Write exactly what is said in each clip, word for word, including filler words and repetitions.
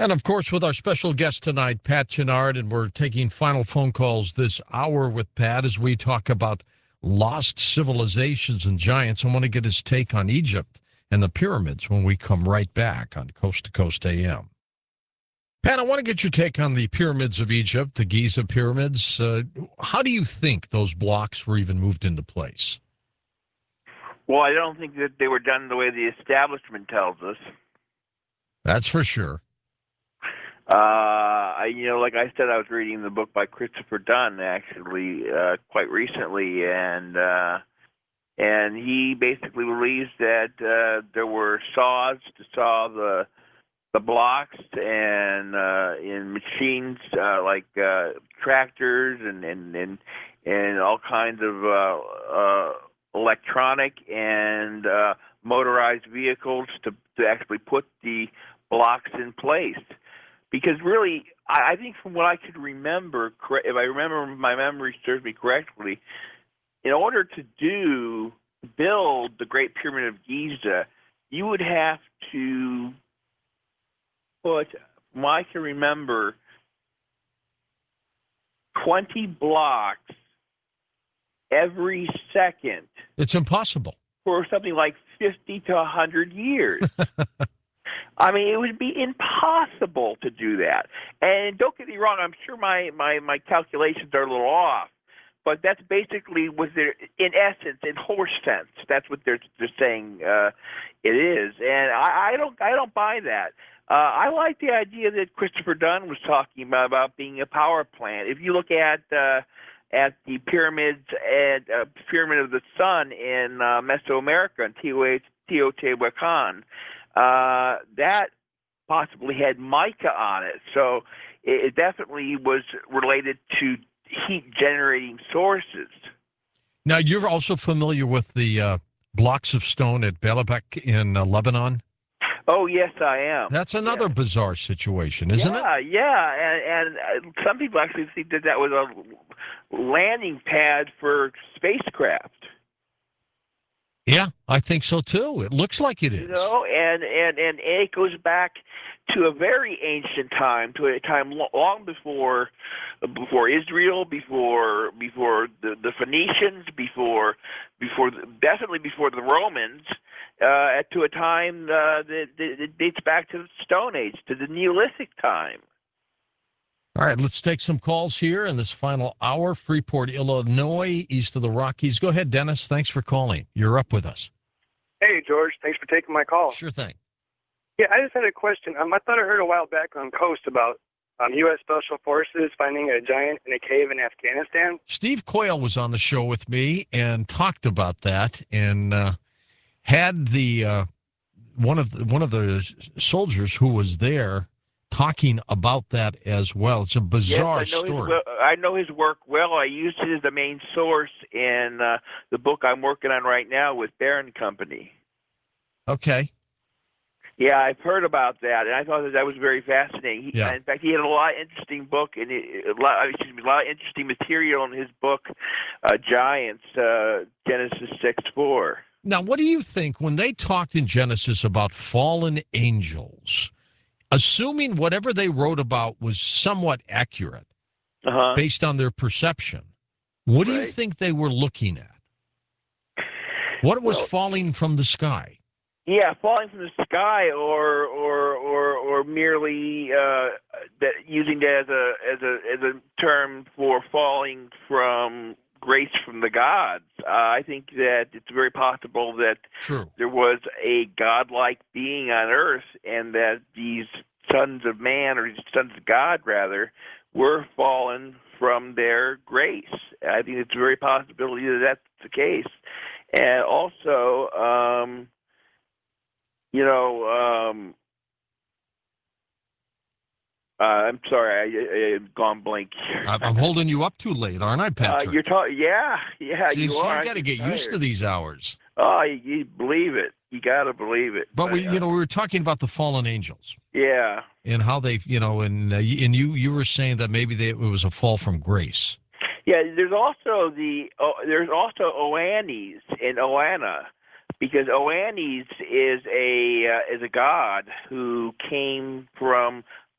And, of course, with our special guest tonight, Pat Chenard, and we're taking final phone calls this hour with Pat as we talk about lost civilizations and giants. I want to get his take on Egypt and the pyramids when we come right back on Coast to Coast A M. Pat, I want to get your take on the pyramids of Egypt, the Giza pyramids. Uh, how do you think those blocks were even moved into place? Well, I don't think that they were done the way the establishment tells us. That's for sure. Uh, I, you know, like I said, I was reading the book by Christopher Dunn actually uh, quite recently, and uh, and he basically believes that uh, there were saws to saw the the blocks, and uh, in machines uh, like uh, tractors and and and and all kinds of uh, uh, electronic and uh, motorized vehicles to to actually put the blocks in place. Because really, I think from what I could remember, if I remember my memory serves me correctly, in order to do build the Great Pyramid of Giza, you would have to put, from what I can remember, twenty blocks every second. It's impossible. For something like fifty to one hundred years. I mean, it would be impossible to do that. And don't get me wrong, I'm sure my, my, my calculations are a little off, but that's basically what they're, in essence, in horse sense, that's what they're, they're saying uh, it is. And I, I don't I don't buy that. Uh, I like the idea that Christopher Dunn was talking about, about being a power plant. If you look at uh, at the pyramids and uh, Pyramid of the Sun in uh, Mesoamerica and Teotihuacan, Uh, that possibly had mica on it, so it, it definitely was related to heat-generating sources. Now, you're also familiar with the uh, blocks of stone at Baalbek in uh, Lebanon? Oh, yes, I am. That's another yeah. bizarre situation, isn't yeah, it? Yeah, yeah, and, and uh, some people actually think that that was a landing pad for spacecraft. Yeah, I think so too. It looks like it is. You know, and, and, and it goes back to a very ancient time, to a time long before before Israel, before before the, the Phoenicians, before before definitely before the Romans, uh, to a time uh, that, that dates back to the Stone Age, to the Neolithic time. All right, let's take some calls here in this final hour. Freeport, Illinois, east of the Rockies. Go ahead, Dennis. Thanks for calling. You're up with us. Hey, George. Thanks for taking my call. Sure thing. Yeah, I just had a question. Um, I thought I heard a while back on Coast about um, U S Special Forces finding a giant in a cave in Afghanistan. Steve Coyle was on the show with me and talked about that, and uh, had the uh, one of the, one of the soldiers who was there talking about that as well. It's a bizarre yes, I know story. His, I know his work well. I used it as the main source in uh, the book I'm working on right now with Barron Company. Okay. Yeah, I've heard about that, and I thought that that was very fascinating. He, yeah. In fact, he had a lot of interesting book and a lot, excuse me, a lot of interesting material in his book, uh, Giants, uh, Genesis six four. Now, what do you think when they talked in Genesis about fallen angels? Assuming whatever they wrote about was somewhat accurate, uh-huh. based on their perception, what do right. you think they were looking at? What was well, falling from the sky? Yeah, falling from the sky, or or or, or merely uh, that using that as a as a as a term for falling from grace from the gods. Uh, I think that it's very possible that True. there was a godlike being on earth, and that these sons of man, or sons of God rather, were fallen from their grace. I think it's a very possibility that that's the case. And also, um, you know, um, Uh, I'm sorry, I, I, I've gone blank. I'm holding you up too late, aren't I, Patrick? Uh, you're talking, yeah, yeah, See, you see, are. You got to get used to these hours. Oh, you, you believe it. You got to believe it. But, but we, uh, you know, we were talking about the fallen angels. Yeah. And how they, you know, and uh, and you you were saying that maybe they, it was a fall from grace. Yeah, there's also the oh, there's also Oannes in Oanna, because Oannes is a uh, is a god who came from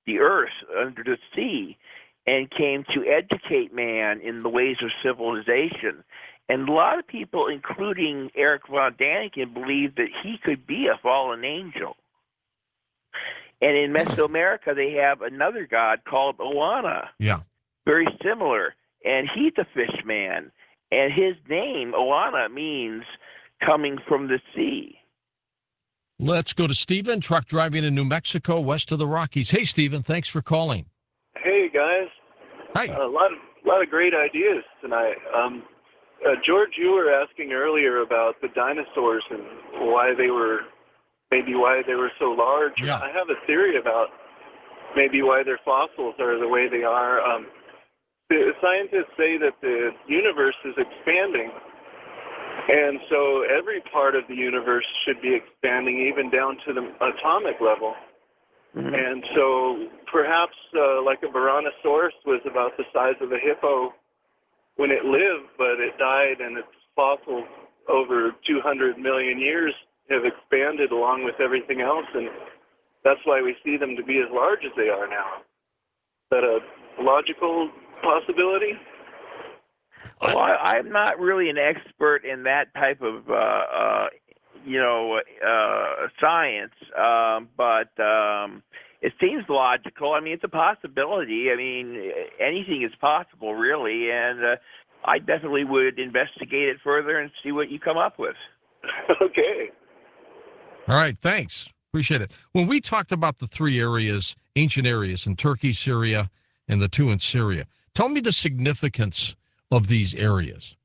the earth under the sea and came to educate man in the ways of civilization. And a lot of people, including Eric von Daniken, believe that he could be a fallen angel. And in Mesoamerica, they have another god called Oana. Yeah. Very similar. And he's a fish man. And his name, Oana, means coming from the sea. Let's go to Stephen, truck driving in New Mexico, west of the Rockies. Hey, Stephen, thanks for calling. Hey, guys. Hi. A lot of, lot of great ideas tonight. Um, uh, George, you were asking earlier about the dinosaurs and why they were, maybe why they were so large. Yeah. I have a theory about maybe why their fossils are the way they are. Um, the scientists say that the universe is expanding, and so every part of the universe should be expanding, even down to the atomic level. Mm-hmm. And so perhaps uh, like a Tyrannosaurus was about the size of a hippo when it lived, but it died, and its fossils over two hundred million years have expanded along with everything else, and that's why we see them to be as large as they are now. Is that a logical possibility? Well, I, I'm not really an expert in that type of, uh, uh, you know, uh, science, um, but um, it seems logical. I mean, it's a possibility. I mean, anything is possible, really, and uh, I definitely would investigate it further and see what you come up with. Okay. All right, thanks. Appreciate it. When we talked about the three areas, ancient areas in Turkey, Syria, and the two in Syria, tell me the significance of these areas.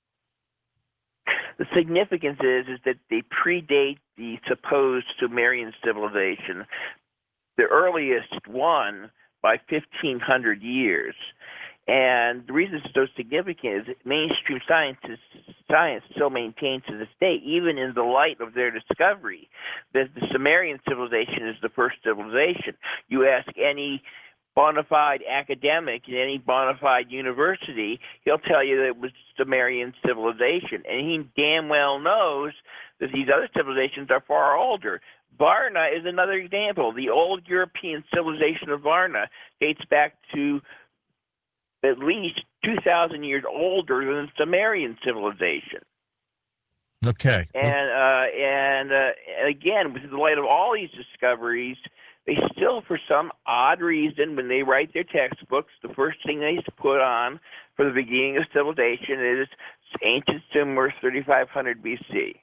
The significance is, is that they predate the supposed Sumerian civilization, the earliest one by fifteen hundred years. And the reason it's so significant is that mainstream scientists, science still maintains to this day, even in the light of their discovery, that the Sumerian civilization is the first civilization. You ask any bona fide academic in any bona fide university, he'll tell you that it was Sumerian civilization. And he damn well knows that these other civilizations are far older. Varna is another example. The old European civilization of Varna dates back to at least two thousand years older than Sumerian civilization. Okay. And uh, and uh, again, with the light of all these discoveries, they still, for some odd reason, when they write their textbooks, the first thing they put on for the beginning of civilization is ancient Sumer, thirty-five hundred B C.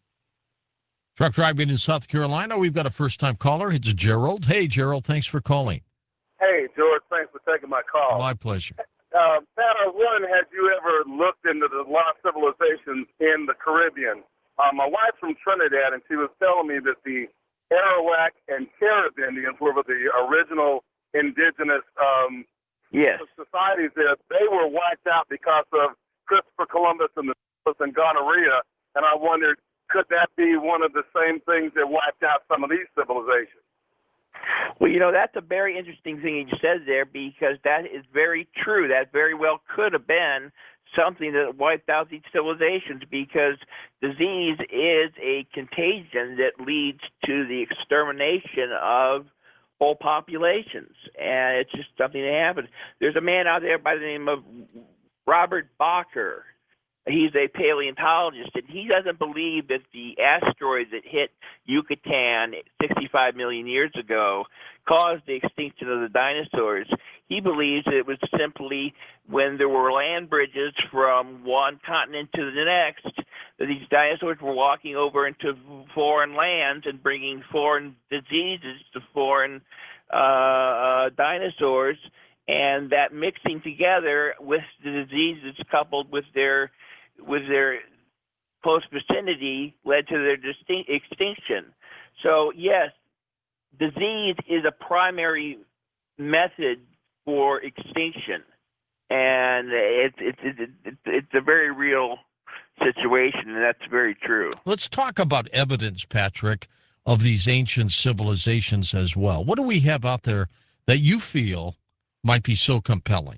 Truck driving in South Carolina, we've got a first-time caller. It's Gerald. Hey, Gerald, thanks for calling. Hey, George, thanks for taking my call. My pleasure. Uh, Pat, I was wondering, had you ever looked into the lost civilizations in the Caribbean? Uh, my wife's from Trinidad, and she was telling me that the Arawak and Carib Indians were the original indigenous um, yes. societies there. They were wiped out because of Christopher Columbus and the and gonorrhea, and I wondered, could that be one of the same things that wiped out some of these civilizations? Well, you know, that's a very interesting thing you said there, because that is very true. That very well could have been something that wiped out these civilizations, because disease is a contagion that leads to the extermination of whole populations, and it's just something that happens. There's a man out there by the name of Robert Bacher. He's a paleontologist, and he doesn't believe that the asteroid that hit Yucatan sixty-five million years ago caused the extinction of the dinosaurs. He believes that it was simply when there were land bridges from one continent to the next, that these dinosaurs were walking over into foreign lands and bringing foreign diseases to foreign uh, uh, dinosaurs, and that mixing together with the diseases coupled with their with their close vicinity led to their distinct extinction. So yes, disease is a primary method for extinction, and it's it's it's, it's a very real situation, and that's very true. Let's talk about evidence, Patrick, of these ancient civilizations as well. What do we have out there that you feel might be so compelling?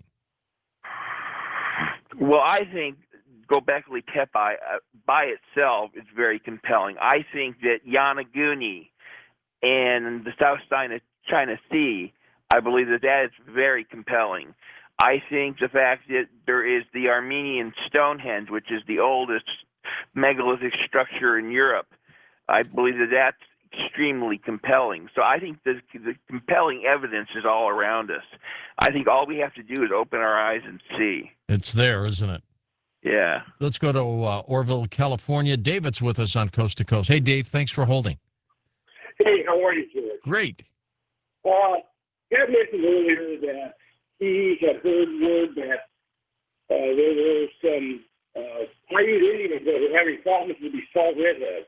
Well, I think Göbekli Tepe uh, by itself is very compelling. I think that Yonaguni and the South China, China Sea I believe that that is very compelling. I think the fact that there is the Armenian Stonehenge, which is the oldest megalithic structure in Europe, I believe that that's extremely compelling. So I think the, the compelling evidence is all around us. I think all we have to do is open our eyes and see. It's there, isn't it? Yeah. Let's go to uh, Orville, California. David's with us on Coast to Coast. Hey, Dave, thanks for holding. Hey, how are you, George? Great. Uh, Pat mentioned earlier that he had heard word that uh, there were some uh, Paiute Indians that were having problems with these salt redheads.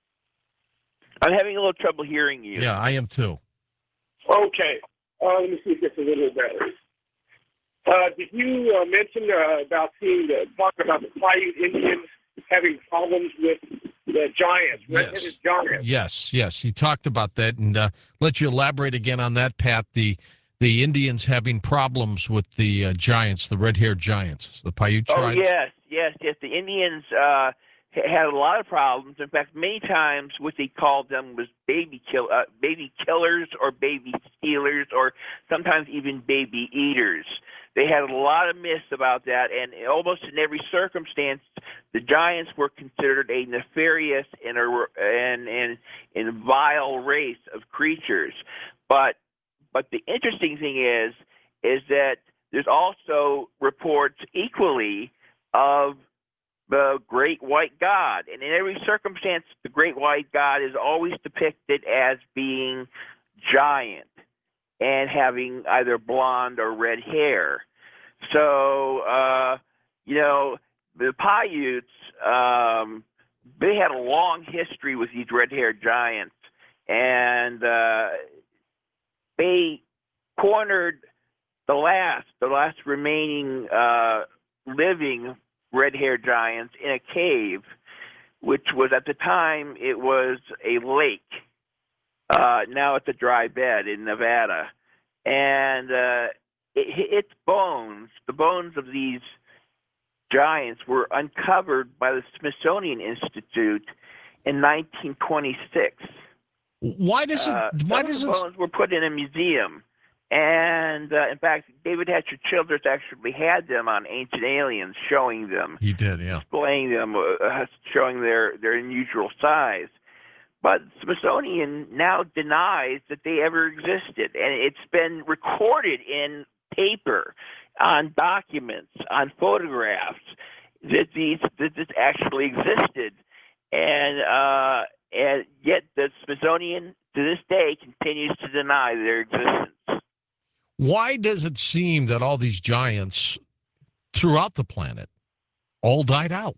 I'm having a little trouble hearing you. Yeah, I am too. Okay. Uh, let me see if it's a little better. Uh, did you uh, mention uh, about seeing the talk about the Paiute Indians having problems with the giants, redheaded Yes. giants? Yes, yes. He talked about that, and uh, let you elaborate again on that, Pat. The the Indians having problems with the uh, giants, the red-haired giants, the Paiute Oh, tribes. yes, yes, yes. The Indians uh, had a lot of problems. In fact, many times what they called them was baby kill, uh, baby killers or baby stealers or sometimes even baby eaters. They had a lot of myths about that, and almost in every circumstance, the giants were considered a nefarious and a, and, and, and vile race of creatures. But but the interesting thing is is that there's also reports equally of the great white god. And in every circumstance, the great white god is always depicted as being giant and having either blonde or red hair. So, uh, you know, the Paiutes, um, they had a long history with these red-haired giants. And uh, they cornered the last, the last remaining uh, living red-haired giants in a cave, which was at the time it was a lake. Uh, now it's a dry bed in Nevada, and uh, it, its bones, the bones of these giants, were uncovered by the Smithsonian Institute in nineteen twenty-six. Why does it? Uh, why some does of it? the bones were put in a museum. And, uh, in fact, David Hatcher Childress actually had them on Ancient Aliens, showing them, He did, yeah. displaying them, uh, showing their, their unusual size. But Smithsonian now denies that they ever existed. And it's been recorded in paper, on documents, on photographs, that these that this actually existed. And, uh, and yet the Smithsonian, to this day, continues to deny their existence. Why does it seem that all these giants throughout the planet all died out?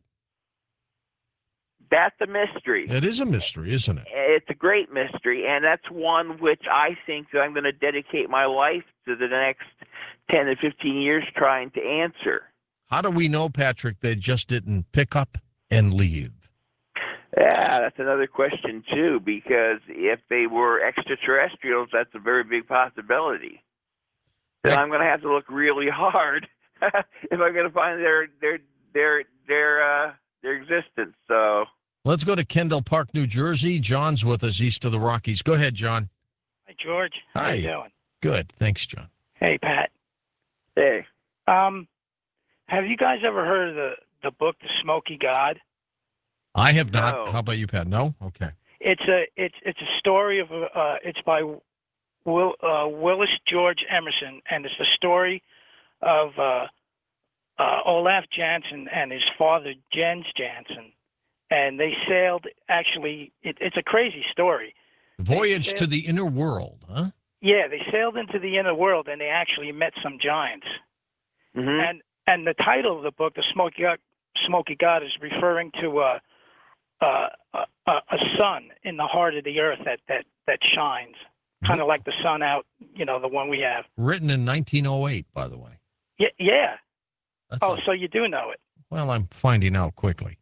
That's a mystery. It is a mystery, isn't it? It's a great mystery, and that's one which I think that I'm going to dedicate my life to the next ten to fifteen years trying to answer. How do we know, Patrick, they just didn't pick up and leave? Yeah, that's another question, too, because if they were extraterrestrials, that's a very big possibility. Then I'm going to have to look really hard if I'm going to find their their their their uh, their existence. So let's go to Kendall Park, New Jersey. John's with us east of the Rockies. Go ahead, John. Hi, George. How Hi. you doing? Good. Thanks, John. Hey, Pat. hey, Um, have you guys ever heard of the the book The Smoky God? I have not. No. How about you, Pat? No? Okay. It's a it's it's a story of a uh, it's by Will uh, Willis George Emerson, and it's the story of uh, uh, Olaf Jansen and his father Jens Jansen, and they sailed. Actually, it, it's a crazy story. Voyage sailed- to the inner world, huh? Yeah, they sailed into the inner world, and they actually met some giants. mm-hmm. And and the title of the book, The Smoky God, Smoky God, is referring to uh, uh, a, a a sun in the heart of the earth that that that shines, kind of like the sun out, you know, the one we have. Written in nineteen oh eight, by the way. Yeah, yeah. That's Oh, a- so you do know it. well, I'm finding out quickly.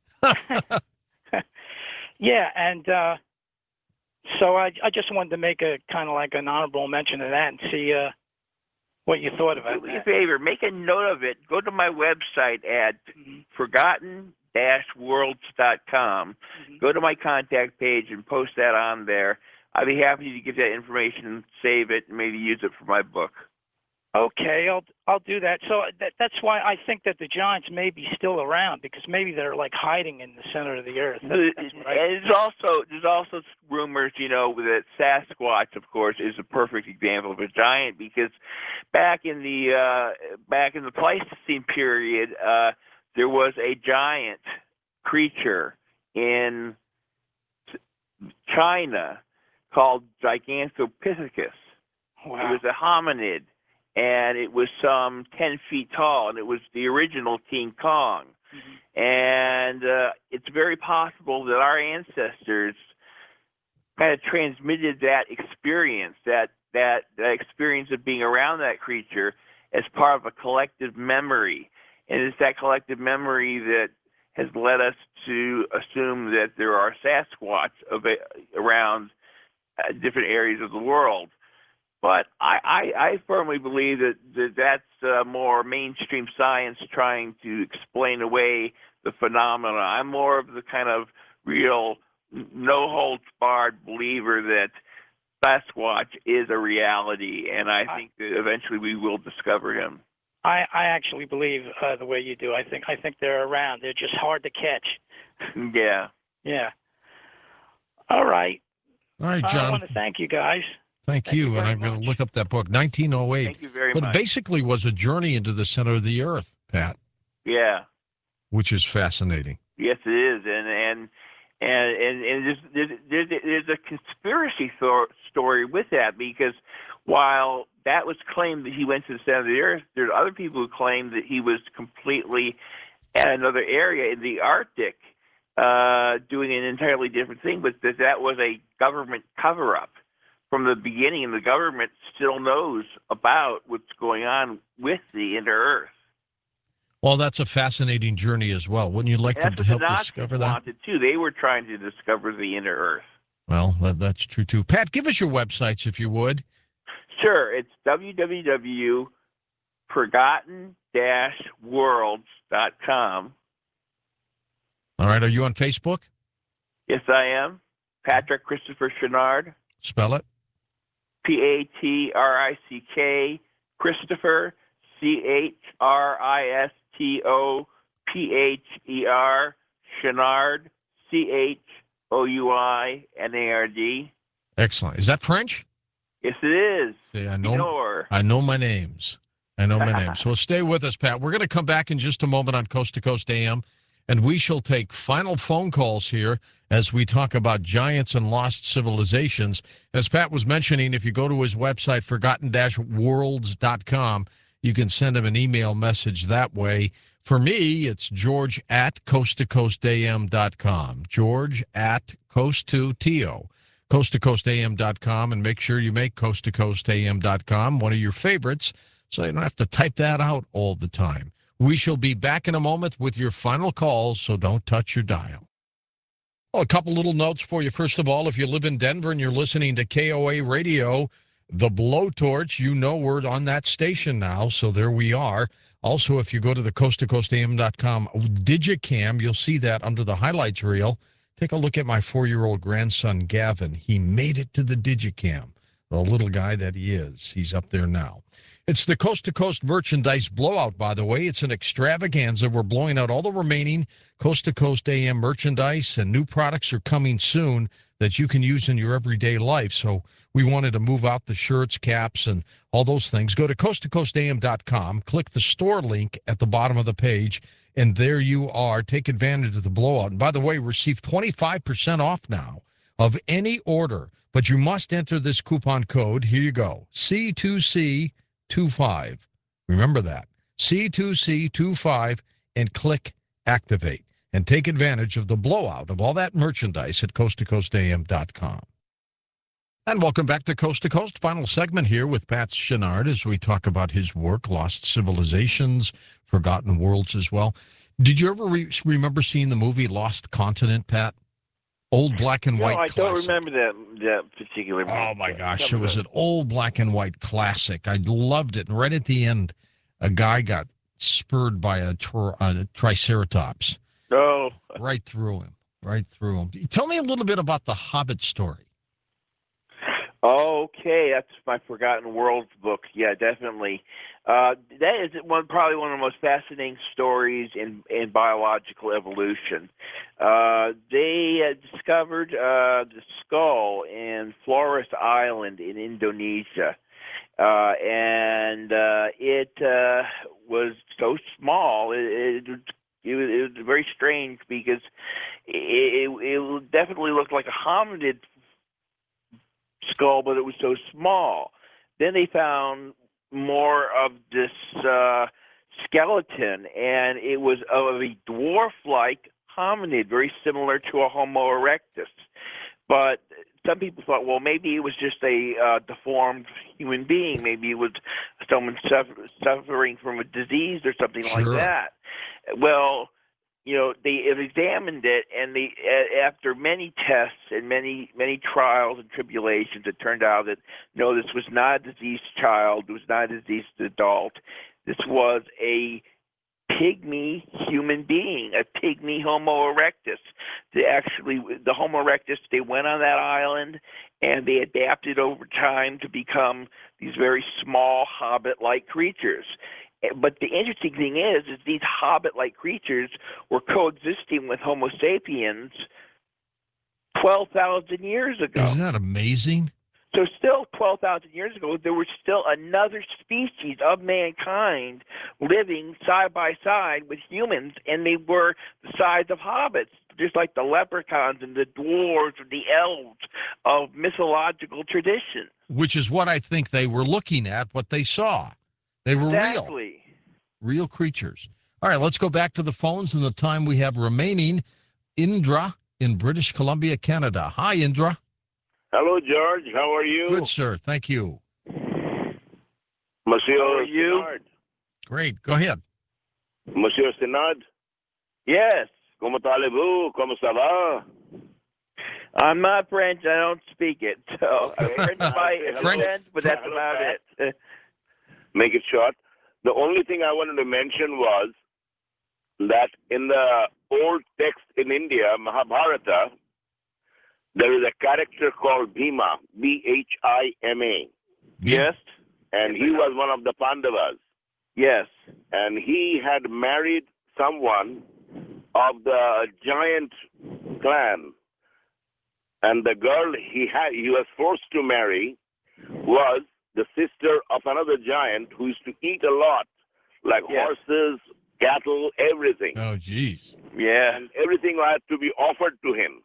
Yeah, and uh, so I I just wanted to make a kind of like an honorable mention of that and see uh, what you thought about Do me a that. favor, make a note of it. Go to my website at Mhm. forgotten dash worlds dot com. Mhm. Go to my contact page and post that on there. I'd be happy to get that information, save it, and maybe use it for my book. Okay, I'll I'll do that. So that, that's why I think that the giants may be still around, because maybe they're like hiding in the center of the earth. That, that's what I- And there's also there's also rumors, you know, that Sasquatch, of course, is a perfect example of a giant, because back in the uh, back in the Pleistocene period, uh, there was a giant creature in China called Gigantopithecus. wow. It was a hominid, and it was some ten feet tall, and it was the original King Kong. Mm-hmm. And uh, it's very possible that our ancestors kind of transmitted that experience, that, that that experience of being around that creature, as part of a collective memory. And it's that collective memory that has led us to assume that there are Sasquatch around uh, different areas of the world. But I, I, I firmly believe that, that that's uh, more mainstream science trying to explain away the phenomena. I'm more of the kind of real, no-holds-barred believer that Sasquatch is a reality, and I think that eventually we will discover him. I, I actually believe uh, the way you do. I think I think they're around. They're just hard to catch. Yeah. Yeah. All right. All right, I John. want to thank you guys. Thank, Thank you. you and very I'm going to much. look up that book, nineteen oh eight. Thank you very but much. it basically was a journey into the center of the earth, Pat, Yeah. which is fascinating. Yes, it is, and and and and, and there's, there's there's there's a conspiracy th- story with that, because while that was claimed that he went to the center of the earth, there's other people who claim that he was completely at another area in the Arctic, uh, doing an entirely different thing, but that that was a government cover-up from the beginning, and the government still knows about what's going on with the inner earth. Well, that's a fascinating journey as well. Wouldn't you like And to that's what help the Nazis discover that? wanted too. They were trying to discover the inner earth. Well, that, that's true, too. Pat, give us your websites, if you would. Sure, it's w w w dot forgotten dash worlds dot com. All right. Are you on Facebook? Yes, I am. Patrick Christopher Chenard. Spell it. P A T R I C K, Christopher, C H R I S T O P H E R, Chenard, C H O U I N A R D. Excellent. Is that French? Yes, it is. See, I know, Ignore. I know my names. I know my names. So stay with us, Pat. We're going to come back in just a moment on Coast to Coast A M, and we shall take final phone calls here as we talk about giants and lost civilizations. As Pat was mentioning, if you go to his website, forgotten dash worlds dot com, you can send him an email message that way. For me, it's George at coast to coast A M dot com. George at coast to T O. coast to coast A M dot com, and make sure you make coast to coast A M dot com one of your favorites so you don't have to type that out all the time. We shall be back in a moment with your final calls, so don't touch your dial. Well, a couple little notes for you. First of all, if you live in Denver and you're listening to K O A Radio, the Blowtorch, you know we're on that station now, so there we are. Also, if you go to the coast to coast A M dot com Digicam, you'll see that under the highlights reel. Take a look at my four-year-old grandson, Gavin. He made it to the Digicam, the little guy that he is. He's up there now. It's the Coast to Coast merchandise blowout, by the way. It's an extravaganza. We're blowing out all the remaining Coast to Coast A M merchandise, and new products are coming soon that you can use in your everyday life. So we wanted to move out the shirts, caps, and all those things. Go to coast to coast A M dot com, click the store link at the bottom of the page, and there you are. Take advantage of the blowout. And by the way, receive twenty-five percent off now of any order, but you must enter this coupon code. Here you go, C two C twenty-five. Remember that, C two C twenty-five, and click activate. And take advantage of the blowout of all that merchandise at coast to coast A M dot com. And welcome back to Coast to Coast. Final segment here with Pat Chenard as we talk about his work, Lost Civilizations, Forgotten Worlds as well. Did you ever re- remember seeing the movie Lost Continent, Pat? Old black and No, white I classic. don't remember that that particular movie. Oh, my gosh. Tell It me was about an old black and white classic. I loved it. And right at the end, a guy got spurred by a, tri- a triceratops. it. Oh, Right through him. Right through him. Tell me a little bit about the Hobbit story. Okay, that's my Forgotten Worlds book. Yeah, definitely. Uh, that is one probably one of the most fascinating stories in in biological evolution. Uh, they uh, discovered uh, the skull in Flores Island in Indonesia, uh, and uh, it uh, was so small. It, it, it, was, it was very strange because it, it, it definitely looked like a hominid skull, but it was so small. Then they found more of this uh, skeleton, and it was of a dwarf-like hominid, very similar to a Homo erectus. But some people thought, well, maybe it was just a uh, deformed human being. Maybe it was someone suffer- suffering from a disease or something Sure. like that. Well, you know, they have examined it, and they, after many tests and many many trials and tribulations, it turned out that no, this was not a diseased child. It was not a diseased adult. This was a pygmy human being, a pygmy Homo erectus. They actually, the Homo erectus, they went on that island, and they adapted over time to become these very small hobbit-like creatures. But the interesting thing is, is these hobbit-like creatures were coexisting with Homo sapiens twelve thousand years ago. Isn't that amazing? So still twelve thousand years ago, there was still another species of mankind living side by side with humans, and they were the size of hobbits, just like the leprechauns and the dwarves and the elves of mythological tradition. Which is what I think they were looking at, what they saw. They were Exactly. real. Real creatures. All right, let's go back to the phones and the time we have remaining. Indra in British Columbia, Canada. Hi, Indra. Hello, George. How are you? Good, sir. Thank you. Monsieur How are you? Sinard. Great. Go ahead. Monsieur Sinard. Yes. Comment allez-vous? Comment ça va? I'm not French. I don't speak it. So I'm French by French- French, but that's about it. Make it short. The only thing I wanted to mention was that in the old text in India, Mahabharata, there is a character called Bhima, B H I M A. Yes. And he was one of the Pandavas. Yes. And he had married someone of the giant clan. And the girl he had, he was forced to marry was the sister of another giant who used to eat a lot, like Yes. horses, cattle, everything. Oh, geez. Yeah. And everything had to be offered to him.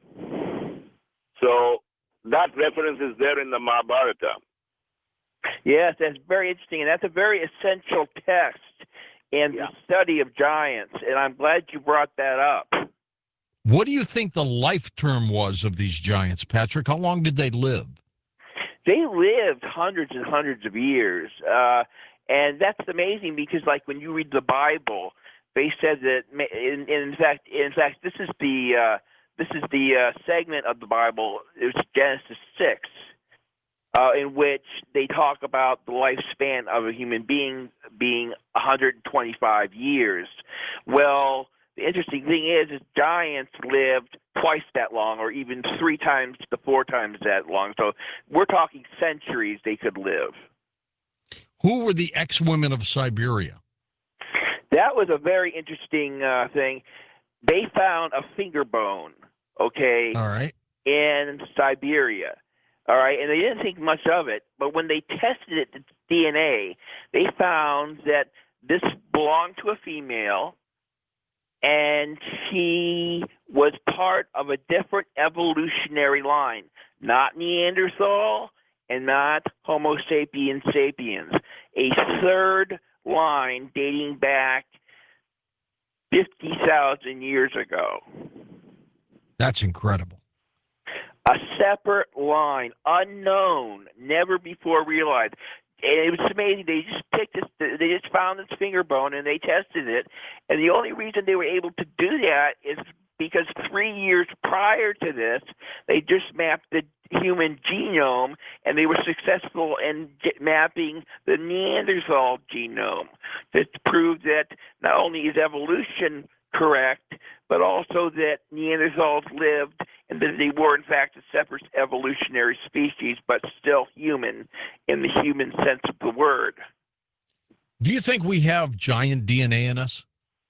So that reference is there in the Mahabharata. Yes, that's very interesting, and that's a very essential text in Yeah. the study of giants, and I'm glad you brought that up. What do you think the life term was of these giants, Patrick? How long did they live? They lived hundreds and hundreds of years, uh, and that's amazing because, like, when you read the Bible, they said that. In, in fact, in fact, this is the uh, this is the uh, segment of the Bible. It was Genesis six, uh, in which they talk about the lifespan of a human being being one hundred twenty-five years. Well, the interesting thing is, is giants lived twice that long, or even three times to four times that long. So we're talking centuries they could live. Who were the ex-women of Siberia? That was a very interesting uh, thing. They found a finger bone, okay, All right. in Siberia. All right, and they didn't think much of it, but when they tested it, the D N A, they found that this belonged to a female, and she was part of a different evolutionary line, not Neanderthal and not Homo sapiens sapiens, a third line dating back fifty thousand years ago. That's incredible. A separate line, unknown, never before realized. And it was amazing. They just picked this. They just found this finger bone and they tested it. And the only reason they were able to do that is because three years prior to this, they just mapped the human genome and they were successful in get, mapping the Neanderthal genome to prove that not only is evolution correct, but also that Neanderthals lived and that they were, in fact, a separate evolutionary species, but still human in the human sense of the word. Do you think we have giant D N A in us?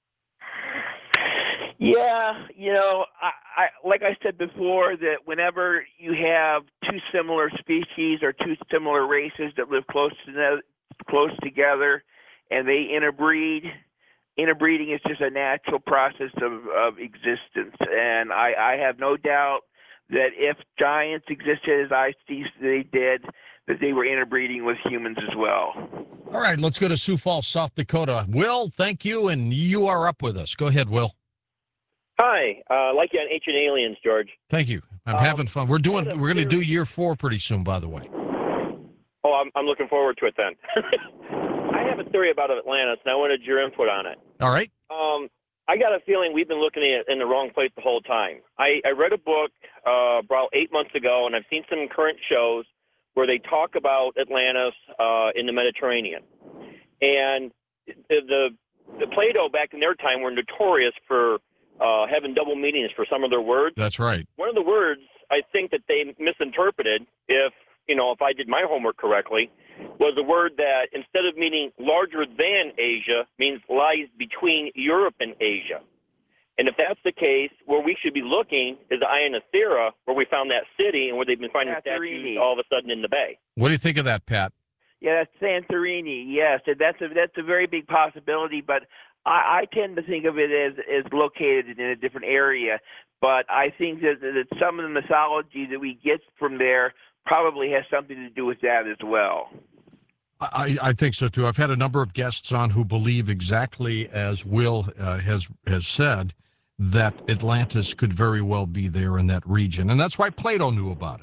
Yeah, you know, I, I, like I said before, that whenever you have two similar species or two similar races that live close to close together, and they interbreed, interbreeding is just a natural process of, of existence. And I, I have no doubt that if giants existed as I see they did, that they were interbreeding with humans as well. All right, let's go to Sioux Falls, South Dakota. Will, thank you, and you are up with us. Go ahead, Will. Hi, uh, like you on Ancient Aliens, George. Thank you. I'm um, having fun. We're doing. We're going to do year four pretty soon, by the way. Oh, I'm, I'm looking forward to it then. I have a theory about Atlantis, and I wanted your input on it. All right. Um, I got a feeling we've been looking at it in the wrong place the whole time. I, I read a book uh, about eight months ago, and I've seen some current shows where they talk about Atlantis uh, in the Mediterranean. And the, the, the Plato back in their time were notorious for uh, having double meanings for some of their words. That's right. One of the words I think that they misinterpreted, if you know, if I did my homework correctly, was a word that instead of meaning larger than Asia, means lies between Europe and Asia. And if that's the case, where we should be looking is Ionothera, where we found that city and where they've been finding Santorini. statues all of a sudden in the bay. What do you think of that, Pat? Yeah, that's Santorini. Yes, and that's a that's a very big possibility. But I, I tend to think of it as as located in a different area. But I think that, that some of the mythology that we get from there probably has something to do with that as well. I, I think so too. I've had a number of guests on who believe exactly as Will uh, has has said, that Atlantis could very well be there in that region, and that's why Plato knew about it.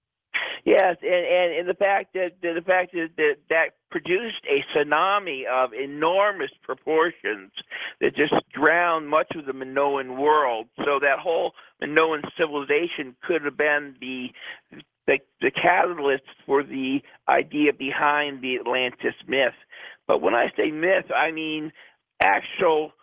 Yes, and, and, and the fact that the fact that, that that produced a tsunami of enormous proportions that just drowned much of the Minoan world. So that whole Minoan civilization could have been the the, the catalyst for the idea behind the Atlantis myth. But when I say myth, I mean actual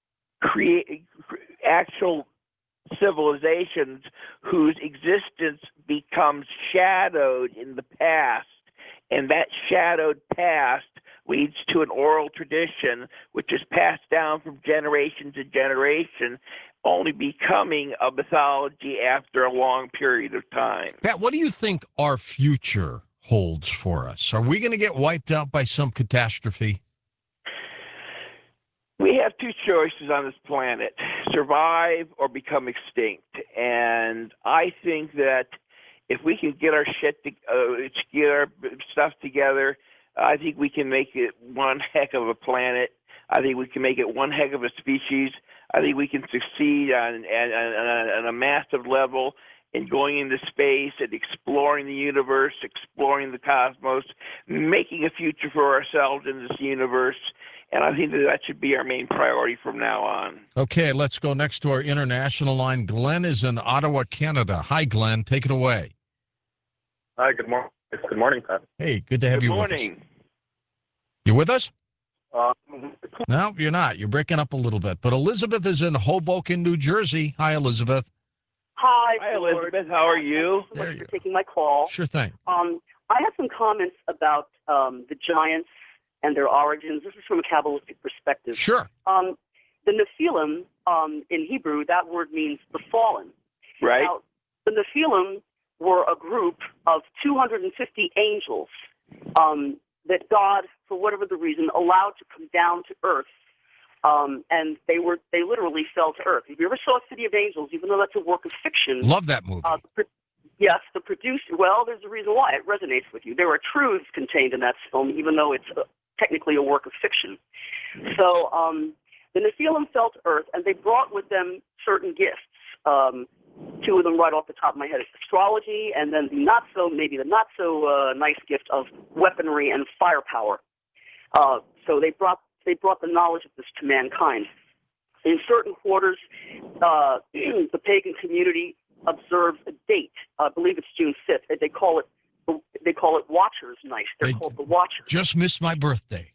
create actual civilizations whose existence becomes shadowed in the past, and that shadowed past leads to an oral tradition which is passed down from generation to generation, only becoming a mythology after a long period of time. Pat, what do you think our future holds for us? Are we going to get wiped out by some catastrophe? We have two choices on this planet, survive or become extinct. And I think that if we can get our shit, to, uh, get our stuff together, I think we can make it one heck of a planet. I think we can make it one heck of a species. I think we can succeed on, on, on, on a massive level in going into space and exploring the universe, exploring the cosmos, making a future for ourselves in this universe. And I think that that should be our main priority from now on. Okay, let's go next to our international line. Glenn is in Ottawa, Canada. Hi, Glenn. Take it away. Hi, good morning. Good morning, Pat. Hey, good to have Good you morning. with us. You with us? Uh, No, you're not. You're breaking up a little bit. But Elizabeth is in Hoboken, New Jersey. Hi, Elizabeth. Hi, Hi, George. Elizabeth. How are you? Thank you so There much you for go. taking my call. Sure thing. Um, I have some comments about um, the giants and their origins. This is from a Kabbalistic perspective. Sure. Um, the Nephilim, um, in Hebrew, that word means the fallen. Right. Now, the Nephilim were a group of two hundred fifty angels um, that God, for whatever the reason, allowed to come down to earth. Um, and they were they literally fell to earth. If you ever saw City of Angels, even though that's a work of fiction, Love that movie. uh, the, yes, the producer. Well, there's a reason why it resonates with you. There are truths contained in that film, even though it's uh, technically a work of fiction. So um, the Nephilim fell to earth, and they brought with them certain gifts. Um, two of them, right off the top of my head, is astrology, and then the not so maybe the not so uh, nice gift of weaponry and firepower. Uh, so they brought. They brought the knowledge of this to mankind. In certain quarters, uh, the pagan community observes a date. I believe it's June fifth. They call it they call it Watchers' Night. They're They called the Watchers. Just missed my birthday.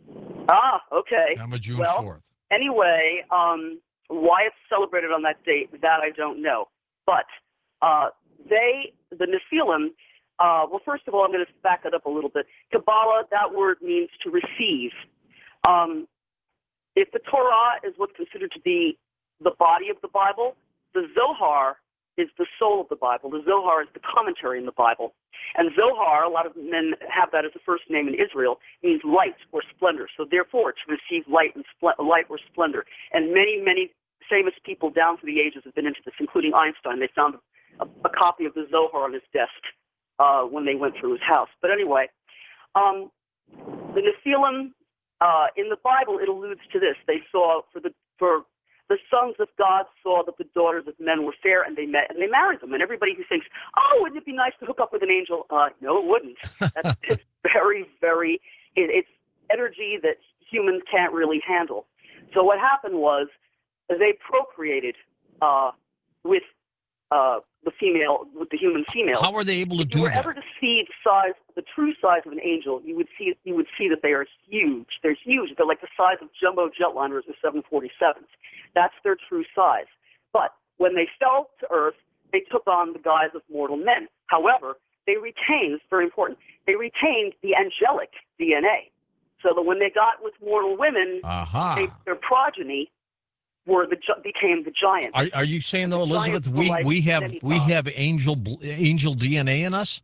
Ah, okay. I'm a June well, fourth. Anyway, um, why it's celebrated on that date, that I don't know. But Uh, they, the Nephilim, uh, well, first of all, I'm going to back it up a little bit. Kabbalah, that word means to receive. Um, if the Torah is what's considered to be the body of the Bible, the Zohar is the soul of the Bible. The Zohar is the commentary in the Bible. And Zohar, a lot of men have that as the first name in Israel, means light or splendor. So therefore, to receive light and spl- light or splendor. And many, many famous people down through the ages have been into this, including Einstein. They found a, a copy of the Zohar on his desk uh, when they went through his house. But anyway, um, the Nephilim, uh, in the Bible, it alludes to this. They saw, for the for the sons of God saw that the daughters of men were fair, and they met and they married them. And everybody who thinks, oh, wouldn't it be nice to hook up with an angel? Uh, no, it wouldn't. That's, it's very, very, it, it's energy that humans can't really handle. So what happened was they procreated uh, with uh, the female, with the human female. How are they able to if do you were that? ever to see the size, the true size of an angel, you would see you would see that they are huge. They're huge. They're like the size of jumbo jetliners or seven forty-sevens. That's their true size. But when they fell to earth, they took on the guise of mortal men. However, they retained, it's very important, they retained the angelic D N A. So that when they got with mortal women, Aha. they, their progeny were the became the giants. Are, are you saying though, The Elizabeth, giants were we, like we have we demigods. have angel bl- angel D N A in us?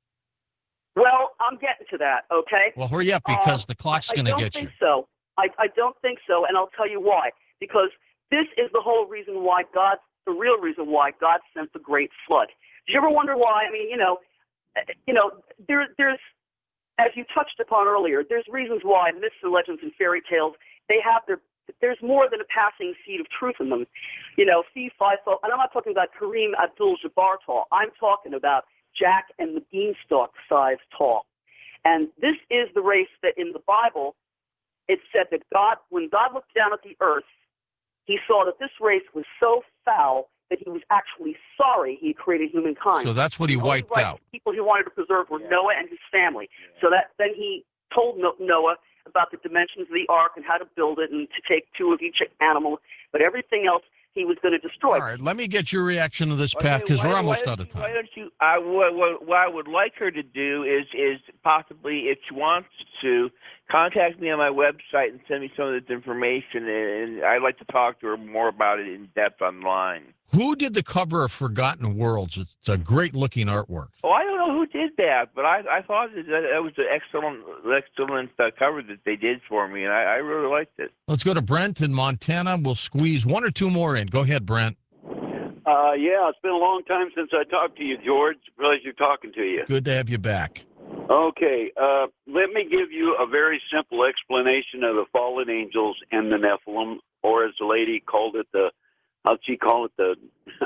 Well, I'm getting to that, okay? Well, hurry up because Um, the clock's I going to don't get think you. so. I, I don't think so, and I'll tell you why. Because this is the whole reason why God, the real reason why God sent the great flood. Did you ever wonder why? I mean, you know, you know, there, there's, as you touched upon earlier, there's reasons why myths and legends and fairy tales, they have their, there's more than a passing seed of truth in them. You know, fee, fi, fo, and I'm not talking about Kareem Abdul-Jabbar tall. I'm talking about Jack and the Beanstalk size tall. And this is the race that in the Bible, it said that God, when God looked down at the earth, he saw that this race was so foul that he was actually sorry he created humankind. So that's what he The only wiped right out. people he wanted to preserve were Noah and his family. So that then he told No- Noah about the dimensions of the ark and how to build it and to take two of each animal, but everything else he was going to destroy. All right, let me get your reaction to this, Pat, because Okay, we're why- almost why out of don't you- Why time. don't you? I what, what, what I would like her to do is is possibly, if she wants to, contact me on my website and send me some of this information, and I'd like to talk to her more about it in depth online. Who did the cover of Forgotten Worlds? It's a great-looking artwork. Oh, I don't know who did that, but I I thought that that was an excellent excellent uh, cover that they did for me, and I, I really liked it. Let's go to Brent in Montana. We'll squeeze one or two more in. Go ahead, Brent. Uh, yeah, it's been a long time since I talked to you, George. Pleasure talking to you. Good to have you back. Okay, uh, let me give you a very simple explanation of the fallen angels and the Nephilim, or as the lady called it, the, how'd she call it, the...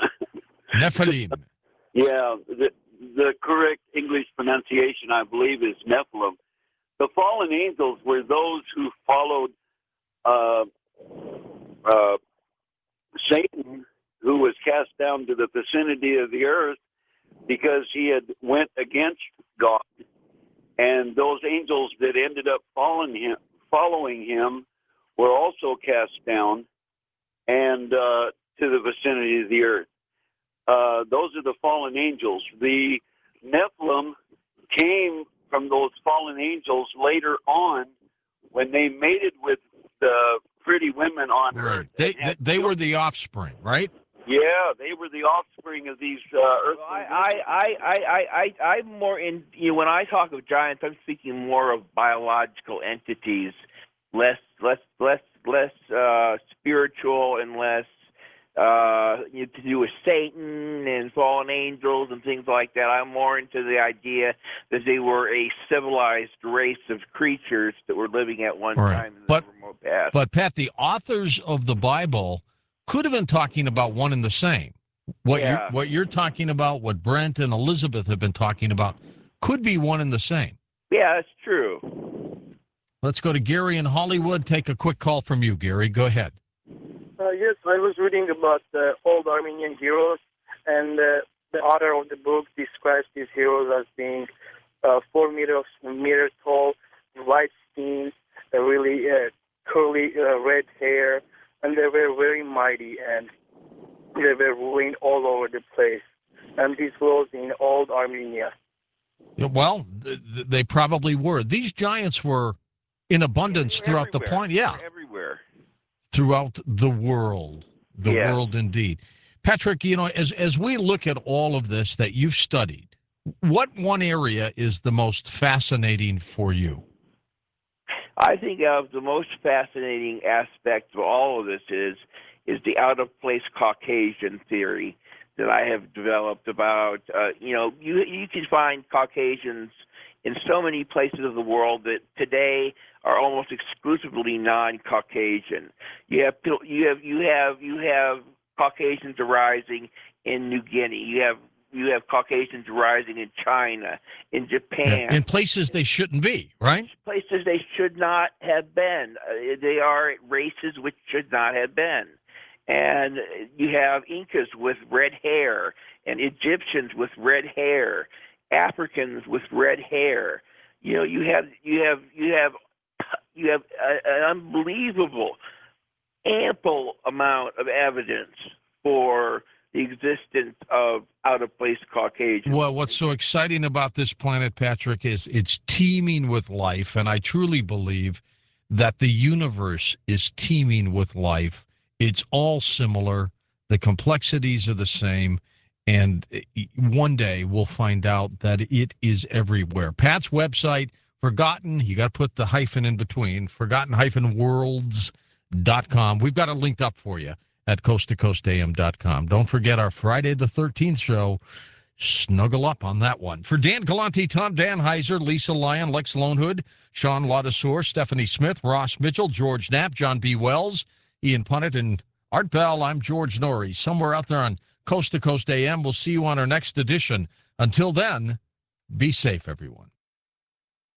Nephilim. Yeah, the, the correct English pronunciation, I believe, is Nephilim. The fallen angels were those who followed uh, uh, Satan, who was cast down to the vicinity of the earth because he had went against God. And those angels that ended up following him, following him were also cast down and uh, to the vicinity of the earth. Uh, those are the fallen angels. The Nephilim came from those fallen angels later on when they mated with the pretty women on Right. earth. They, and they, had they were children. the offspring, right? Yeah, they were the offspring of these uh, earthly I, I, I, I, I, I'm more in, you know, when I talk of giants, I'm speaking more of biological entities, less, less, less, less uh, spiritual and less uh, you know, to do with Satan and fallen angels and things like that. I'm more into the idea that they were a civilized race of creatures that were living at one Right. time in the But- remote past. But, Pat, the authors of the Bible could have been talking about one and the same. What, Yeah. you're, what you're talking about, what Brent and Elizabeth have been talking about, could be one and the same. Yeah, that's true. Let's go to Gary in Hollywood. Take a quick call from you, Gary. Go ahead. Uh, yes, I was reading about the old Armenian heroes, and uh, the author of the book describes these heroes as being uh, four meters, meters tall, white skin, uh, really uh, curly uh, red hair, and they were very mighty, and they were ruling all over the place. And Armenia. Yeah, well, th- th- they probably were. These giants were in abundance They're throughout the everywhere. planet. Yeah, They're everywhere. throughout the world. The Yes. world, indeed. Patrick, you know, as as we look at all of this that you've studied, what one area is the most fascinating for you? I think of the most fascinating aspect of all of this is is the out of place Caucasian theory that I have developed about uh, you know you you can find Caucasians in so many places of the world that today are almost exclusively non-Caucasian. You have you have you have you have Caucasians arising in New Guinea. You have you have Caucasians arising in China, in Japan, Yeah, in places they shouldn't be, right? places they should not have been. Uh, they are races which should not have been. And you have Incas with red hair, and Egyptians with red hair, Africans with red hair. You know, you have you have you have you have a, an unbelievable, ample amount of evidence for the existence of out-of-place Caucasians. Well, what's so exciting about this planet, Patrick, is it's teeming with life, and I truly believe that the universe is teeming with life. It's all similar. The complexities are the same, and one day we'll find out that it is everywhere. Pat's website, Forgotten, you got to put the hyphen in between, forgotten dash worlds dot com. We've got it linked up for you at coast to coast a m dot com. Don't forget our Friday the thirteenth show. Snuggle up on that one. For Dan Galante, Tom Danheiser, Lisa Lyon, Lex Lonehood, Sean Ladouceur, Stephanie Smith, Ross Mitchell, George Knapp, John B. Wells, Ian Punnett, and Art Bell, I'm George Norrie. Somewhere out there on Coast to Coast A M. We'll see you on our next edition. Until then, be safe, everyone.